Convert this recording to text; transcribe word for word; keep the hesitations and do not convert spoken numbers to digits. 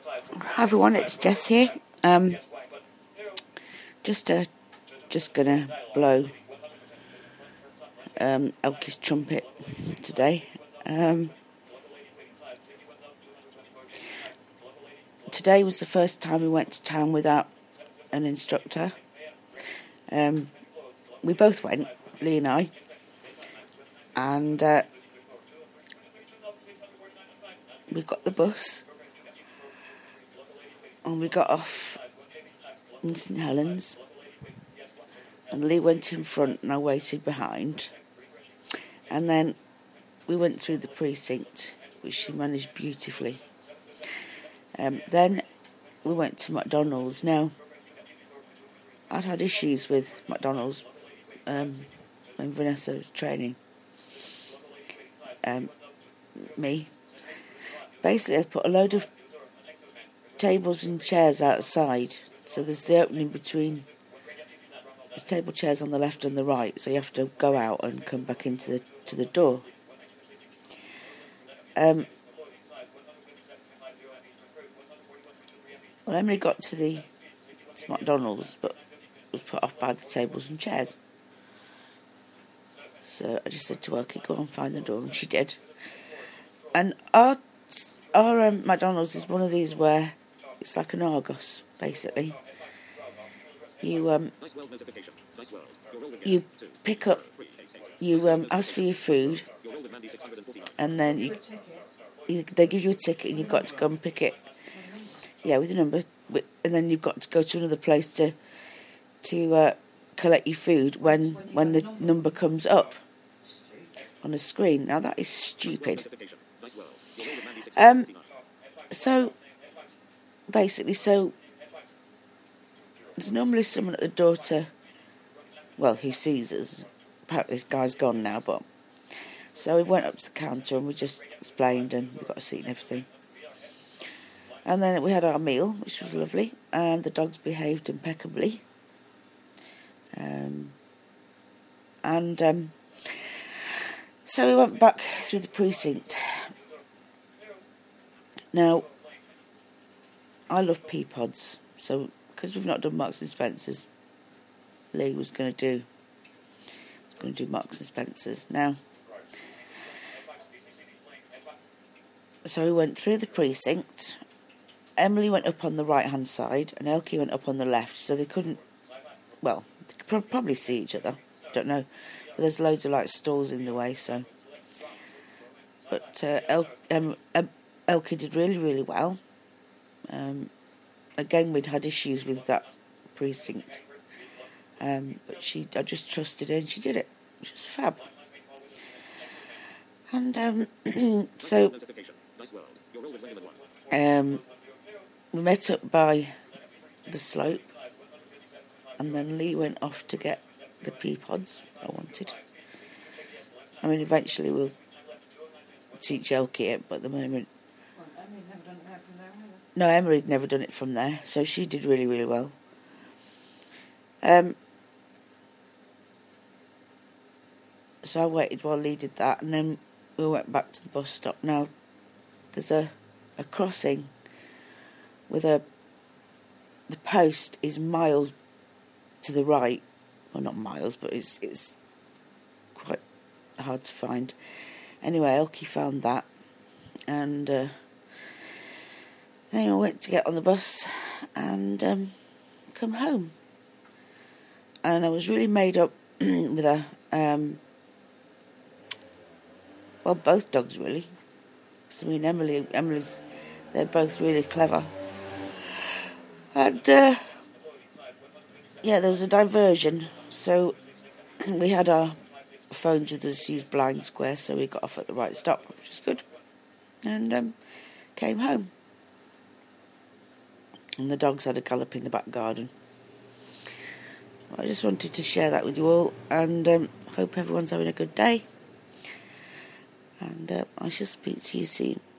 Hi everyone, it's Jess here. Um, just uh, just gonna blow um, Elkie's trumpet today. Um, today was the first time we went to town without an instructor. Um, we both went, Lee and I, and uh, we got the bus and we got off in St Helens, and Lee went in front and I waited behind, and then we went through the precinct, which she managed beautifully. Um, then we went to McDonald's. Now, I'd had issues with McDonald's um, when Vanessa was training um, me. Basically, I put a load of tables and chairs outside, so there's the opening between. There's table chairs on the left and the right, so you have to go out and come back into the to the door. Um, well, Emily got to the to McDonald's, but was put off by the tables and chairs. So I just said to her, "Okay, go and find the door," and she did. And our our um, McDonald's is one of these where it's like an Argos, basically. You um you pick up, you um ask for your food, and then you, you they give you a ticket, and you've got to go and pick it. Yeah, with a number, and then you've got to go to another place to to uh, collect your food when when the number comes up on a screen. Now that is stupid. Um, so basically, so there's normally someone at the door to, well, who sees us. Apparently, this guy's gone now, but so we went up to the counter and we just explained, and we got a seat and everything. And then we had our meal, which was lovely, and the dogs behaved impeccably. Um, and um, so we went back through the precinct. Now, I love pea pods, so because we've not done Marks and Spencer's, Lee was going to do was going to do Marks and Spencer's. Now, so we went through the precinct. Emily went up on the right-hand side, and Elkie went up on the left, so they couldn't, well, they could pro- probably see each other, don't know, but there's loads of, like, stalls in the way, so, but uh, El- um, um, Elkie did really, really well. Um, again, we'd had issues with that precinct, um, but she, I just trusted her, and she did it, which was fab. And, um, so, um... we met up by the slope, and then Lee went off to get the pea pods I wanted. I mean, eventually we'll teach Elkie it, but at the moment... Well, Emily never done it from there, either. No, Emily had never done it from there, so she did really, really well. Um, so I waited while Lee did that, and then we went back to the bus stop. Now, there's a, a crossing with a, the post is miles to the right. Well, not miles, but it's it's quite hard to find. Anyway, Elkie found that, and uh, then I went to get on the bus and um, come home. And I was really made up with her. Um, well, both dogs really. So I mean, Emily, Emily's, they're both really clever. And, uh, yeah, there was a diversion, so we had our phones with us, used Blind Square, so we got off at the right stop, which was good, and um, came home. And the dogs had a gallop in the back garden. I just wanted to share that with you all, and um, hope everyone's having a good day, and uh, I shall speak to you soon.